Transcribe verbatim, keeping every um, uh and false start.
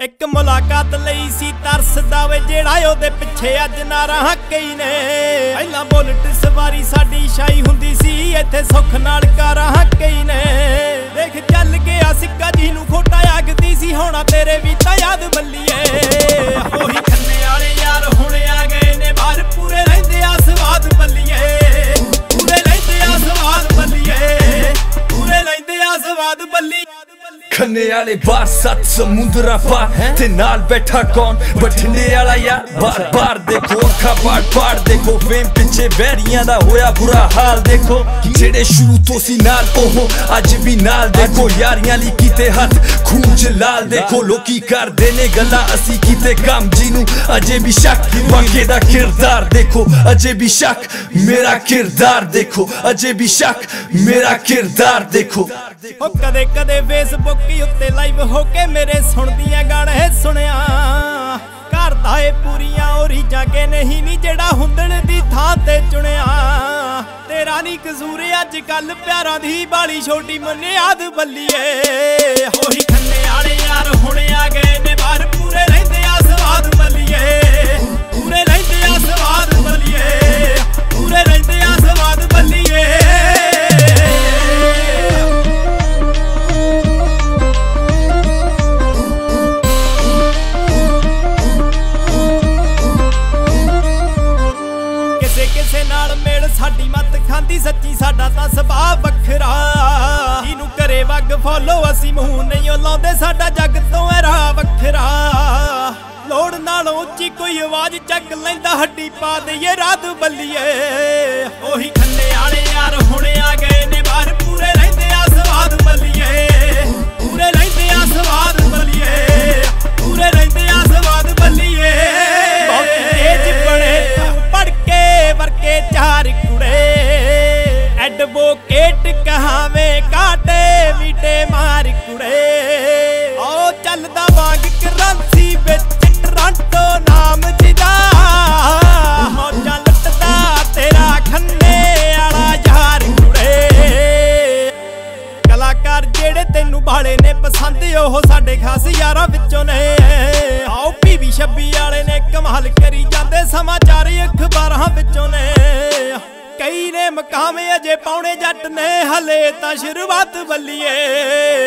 एक मुलाकात लई सी तरसदा वे जेड़ा ओदे पिछे अज ना रहा कई ने। पहला बुलेट सवारी साडी शाही हुंदी सी, इत्थे सुख नाल कारां कई ने। देख चल गया सिक्का जी नूं खोटा आखदी सी, होना तेरे भी तां याद बल्लीए। ओही खन्ने वाले यार हुण आ गए ने बाहर, पूरे रहिंदे आ स्वाद बल्लीए। पूरे रहिंदे आ स्वाद बल्लीए, पूरे रहिंदे आ स्वाद बल्ली। खन्ने वाले बार सत समुंदरा पार ते नाल बैठा कौन बठिंडे वाला यार। बार बार देखो अखा पाड़ पाड़ देखो, फेम पिछे वैरियां दा होया बुरा हाल देखो। जेड़े शुरू तो सी नाल ओहो अज भी नाल देखो, यारियां ली कीते हथ खून च लाल देखो। लोकी करदे ने गल्लां असी कीते कम, जीनू अजे भी शक बाके दा किरदार देखो। अजे भी शक मेरा किरदार देखो, अजे भी शक मेरा किरदार देखो। ओ कदे कदे फेसबुक उत्ते लाइव होके मेरे सुनदियां गाने सुनिया। करदा ए पूरियां ओ रीजां के नहीं नी जेड़ा हुंदण दी थां ते चुनिया। तेरा नी कसूर अज कल प्यारां दी बाली छोटी मन्ने याद बल्लीए। ओही खन्ने वाले यार हुण आ गए ने बाहर, पूरे रहिंदे आ स्वाद बल्लीए। पूरे रहिंदे आ स्वाद बल्लीए, पूरे रहिंदे आ स्वाद बल्लीए। किसे नाल मेल साडी मत खांदी सच्ची, साडा तां सुभाऽ वखरा। जिहनूं करे वग फॉलो असी मूंह नहीं लाउंदे, साडा जग तों है राह वखरा। लोड़ नालों उच्ची कोई आवाज चक लैंदा, हड्डी पा देईए रात बल्लीए। ओही खन्ने वाले यार हुण आ गए ने बाहर, पूरे रहिंदे आ स्वाद बल्लीए। पूरे रहिंदे आ स्वाद बल्लीए, पूरे रहिंदे आ स्वाद बल्लीए। वर्के चार कुड़े एडवोकेट कहावे काटे मीटे मार कुड़े। ओ चलदा वांग करंसी विच टोरंटो नाम जिदा, मौजा लुटदा तेरा खन्ने वाला यार कुड़े। कलाकार जेड़े तेनू भाले ने पसंद ओह साडे खास यारां विचों ने। आओ पीवी छब्बी वाले ने कमाल करी जांदे, समाचार अखबारां विचों ने। कई ने मकाम अजे पाउणे जट ने, हले तां शुरुआत बल्लीए।